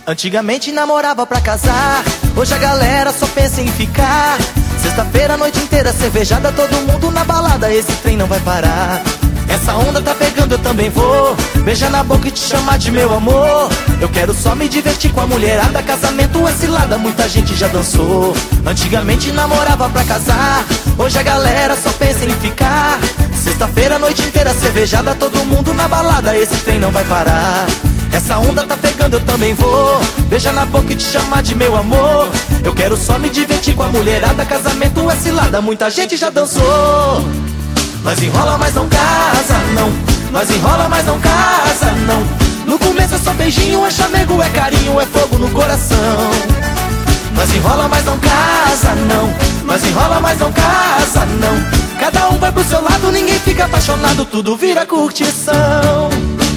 Antigamente namorava pra casar, hoje a galera só pensa em ficar. Sexta-feira a noite inteira cervejada, todo mundo na balada, esse trem não vai parar. Essa onda tá pegando, eu também vou beijar na boca e te chamar de meu amor. Eu quero só me divertir com a mulherada, casamento é cilada, muita gente já dançou. Antigamente namorava pra casar, hoje a galera só pensa em ficar. Sexta-feira a noite inteira cervejada, todo mundo na balada, esse trem não vai parar. Essa onda tá pegando, eu também vou beijar na boca e te chamar de meu amor. Eu quero só me divertir com a mulherada, casamento é cilada, muita gente já dançou. Nós enrola, mas não casa, não. Nós enrola, mas não casa, não. No começo é só beijinho, é chamego, é carinho, é fogo no coração. Nós enrola, mas não casa, não. Nós enrola, mas não casa, não. Cada um vai pro seu lado, ninguém fica apaixonado, tudo vira curtição.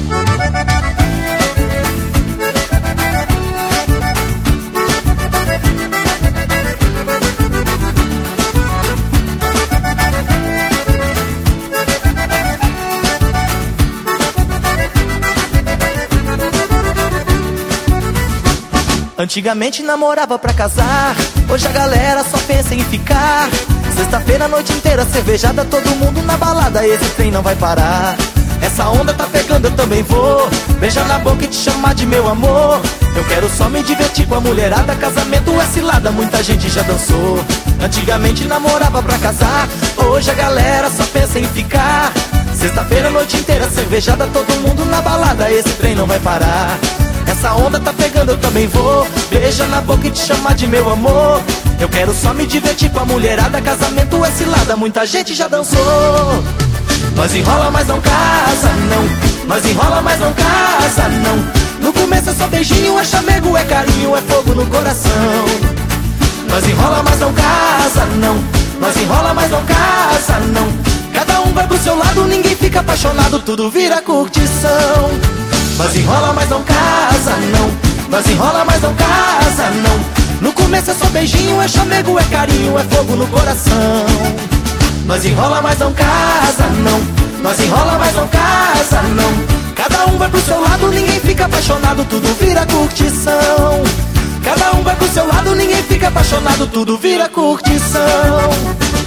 Antigamente namorava pra casar, hoje a galera só pensa em ficar. Sexta-feira a noite inteira cervejada, todo mundo na balada, esse trem não vai parar. Essa onda tá pegando, eu também vou beijar na boca e te chamar de meu amor. Eu quero só me divertir com a mulherada, casamento é cilada, muita gente já dançou. Antigamente namorava pra casar, hoje a galera só pensa em ficar. Sexta-feira a noite inteira cervejada, todo mundo na balada, esse trem não vai parar. Essa onda tá pegando, eu também vou beijar na boca e te chamar de meu amor. Eu quero só me divertir com a mulherada, casamento é cilada, muita gente já dançou. Nós enrola, mas não casa, não. Nós enrola, mas não casa, não. No começo é só beijinho, é chamego, é carinho, é fogo no coração. Nós enrola, mas não casa, não. Nós enrola, mas não casa, não. Cada um vai pro seu lado, ninguém fica apaixonado, tudo vira curtição. Nós enrola, mas não casa, não. Nós enrola, mas não casa, não. No começo é só beijinho, é chamego, é carinho, é fogo no coração. Nós enrola, mas não casa, não. Nós enrola, mas não casa, não. Cada um vai pro seu lado, ninguém fica apaixonado, tudo vira curtição. Cada um vai pro seu lado, ninguém fica apaixonado, tudo vira curtição.